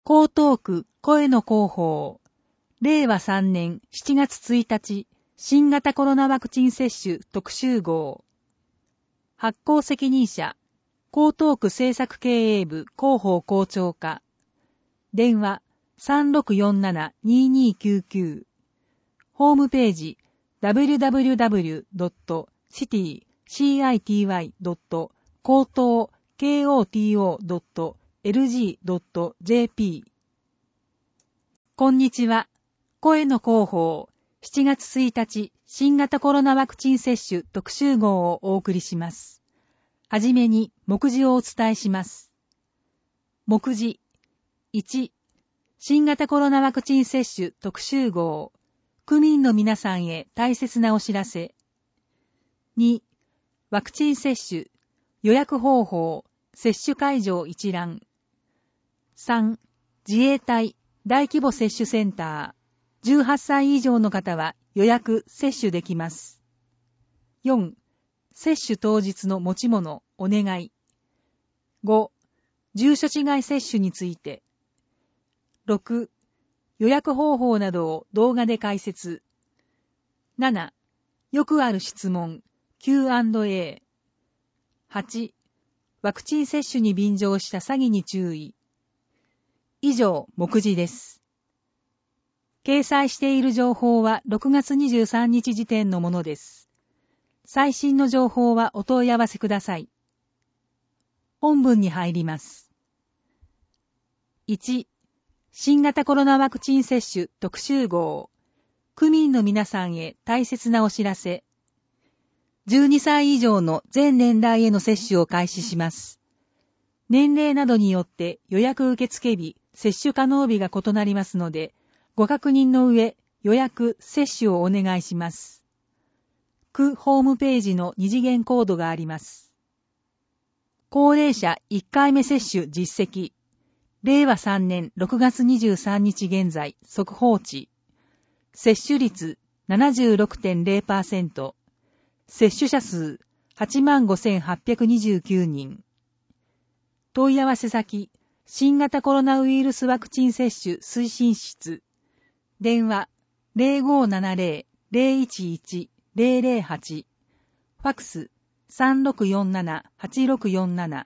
江東区声の広報、令和3年7月1日、新型コロナワクチン接種特集号。発行責任者、江東区政策経営部広報校長課。電話 3647-2299。ホームページ www.city-koto.lg.jp。 こんにちは。声の広報、7月1日、新型コロナワクチン接種特集号をお送りします。はじめに、目次をお伝えします。目次。1、新型コロナワクチン接種特集号。区民の皆さんへ大切なお知らせ。2、ワクチン接種、予約方法、接種会場一覧。3、自衛隊大規模接種センター。18歳以上の方は予約接種できます。4、接種当日の持ち物お願い。5、住所違い接種について。6、予約方法などを動画で解説。7、よくある質問 Q&A。8、ワクチン接種に便乗した詐欺に注意。以上、目次です。掲載している情報は6月23日時点のものです。最新の情報はお問い合わせください。本文に入ります。1、新型コロナワクチン接種特集号。区民の皆さんへ大切なお知らせ。12歳以上の全年代への接種を開始します。年齢などによって予約受付日、接種可能日が異なりますので、ご確認の上、予約、接種をお願いします。区ホームページの二次元コードがあります。高齢者1回目接種実績。令和3年6月23日現在、速報値。接種率 76.0%。接種者数 85,829 人。問い合わせ先、新型コロナウイルスワクチン接種推進室。電話 0570-011-008。ファクス 3647-8647。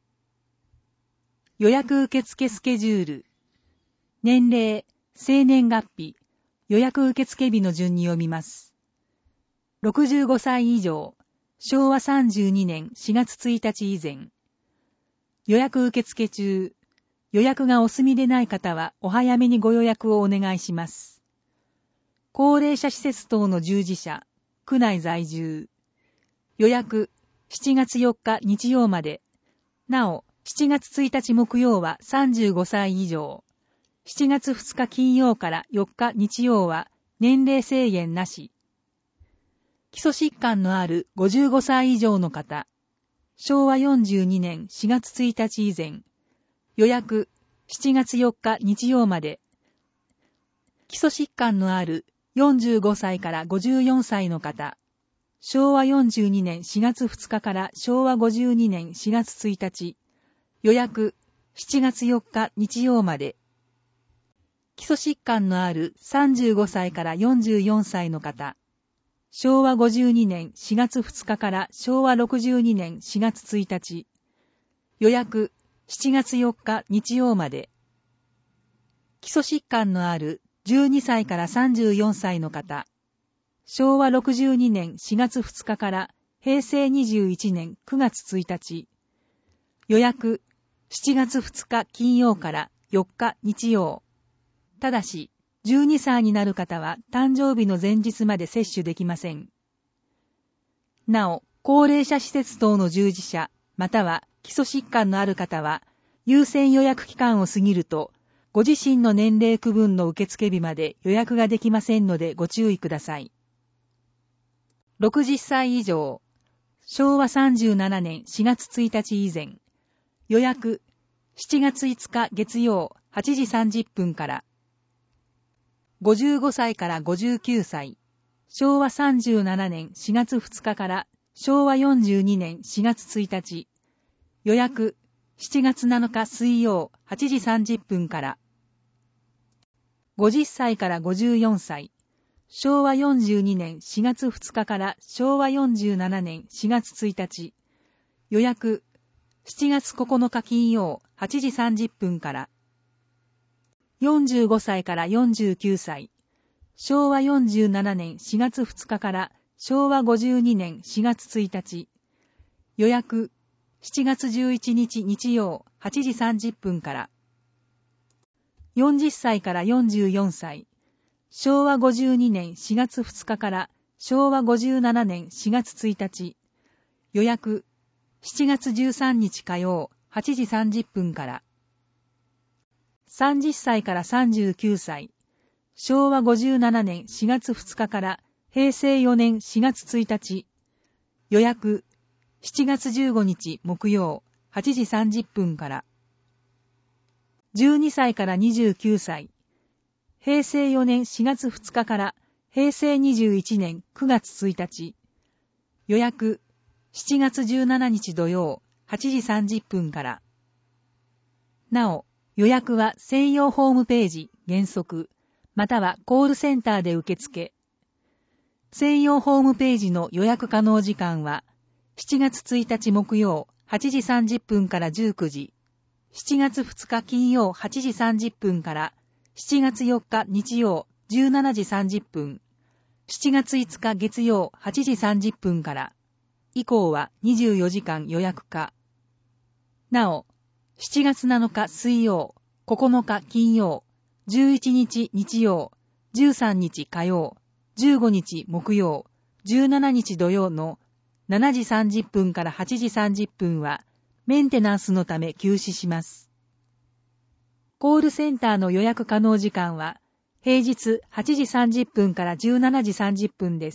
予約受付スケジュール。年齢、生年月日、予約受付日の順に読みます。65歳以上、昭和32年4月1日以前。予約受付中、予約がお済みでない方はお早めにご予約をお願いします。高齢者施設等の従事者、区内在住。予約、7月4日日曜まで。なお、7月1日木曜は35歳以上。7月2日金曜から4日日曜は年齢制限なし。基礎疾患のある55歳以上の方。昭和42年4月1日以前。予約、7月4日日曜まで。基礎疾患のある45歳から54歳の方。昭和42年4月2日から昭和52年4月1日。予約、7月4日日曜まで。基礎疾患のある35歳から44歳の方。昭和52年4月2日から昭和62年4月1日。予約、7月4日日曜まで。基礎疾患のある12歳から34歳の方。昭和62年4月2日から平成21年9月1日。予約、7月2日金曜から4日日曜。ただし、12歳になる方は誕生日の前日まで接種できません。なお、高齢者施設等の従事者、または基礎疾患のある方は、優先予約期間を過ぎると、ご自身の年齢区分の受付日まで予約ができませんのでご注意ください。60歳以上、昭和37年4月1日以前、予約、7月5日月曜8時30分から、55歳から59歳、昭和37年4月2日から昭和42年4月1日、予約、7月7日水曜8時30分から、 50歳から54歳、昭和42年4月2日から昭和47年4月1日、予約、7月9日金曜8時30分から、45歳から49歳、昭和47年4月2日から昭和52年4月1日、予約、7月11日日曜8時30分から、40歳から44歳、昭和52年4月2日から昭和57年4月1日、予約、7月13日火曜8時30分から、30歳から39歳、昭和57年4月2日から平成4年4月1日、予約、7月15日木曜8時30分から、12歳から29歳、平成4年4月2日から平成21年9月1日、予約、7月17日土曜8時30分から。なお、予約は専用ホームページ原則、またはコールセンターで受付。専用ホームページの予約可能時間は、7月1日木曜8時30分から19時、7月2日金曜8時30分から、7月4日日曜17時30分、7月5日月曜8時30分から、以降は24時間予約化。なお、7月7日水曜、9日金曜、11日日曜、13日火曜、15日木曜、17日土曜の7時30分から8時30分はメンテナンスのため休止します。コールセンターの予約可能時間は平日8時30分から17時30分です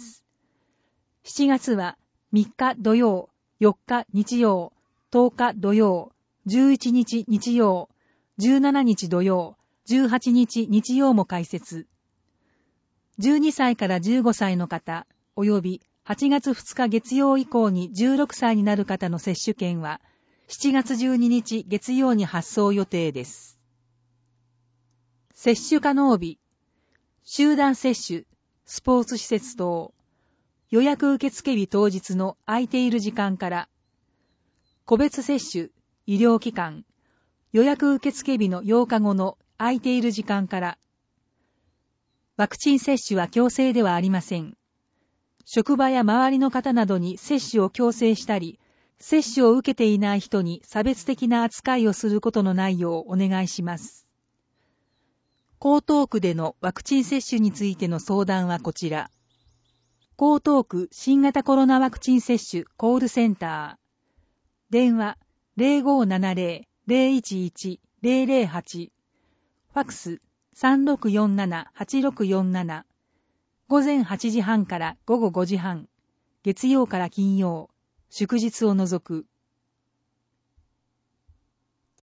。7月は3日土曜、4日日曜、10日土曜、11日日曜、17日土曜、18日日曜も開設。12歳から15歳の方、及び8月2日月曜以降に16歳になる方の接種券は、7月12日月曜に発送予定です。接種可能日、集団接種、スポーツ施設等、予約受付日当日の空いている時間から、個別接種、医療機関、予約受付日の8日後の空いている時間から、ワクチン接種は強制ではありません。職場や周りの方などに接種を強制したり、接種を受けていない人に差別的な扱いをすることのないようお願いします。江東区でのワクチン接種についての相談はこちら。江東区新型コロナワクチン接種コールセンター。電話 0570-011-008。ファクス 3647-8647。午前8時半から午後5時半。月曜から金曜。祝日を除く。